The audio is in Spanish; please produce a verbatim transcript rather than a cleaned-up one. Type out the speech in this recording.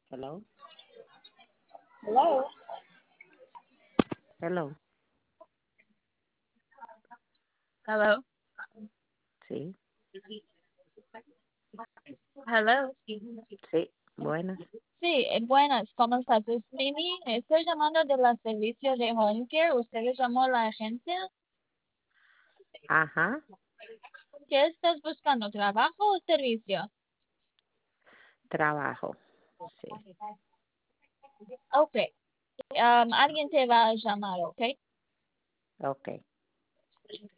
Hello, Hello. hello, Hello. sí, Hello. sí, buenas. Sí, eh, buenas, ¿cómo estás? Es Mimi. Estoy llamando de la servicio de Home Care. ¿Usted le llamó a la agencia? Ajá, ¿Qué estás buscando? ¿Trabajo o servicio? trabajo, sí, Ok. Um, alguien te va a llamar, ¿ok? ok.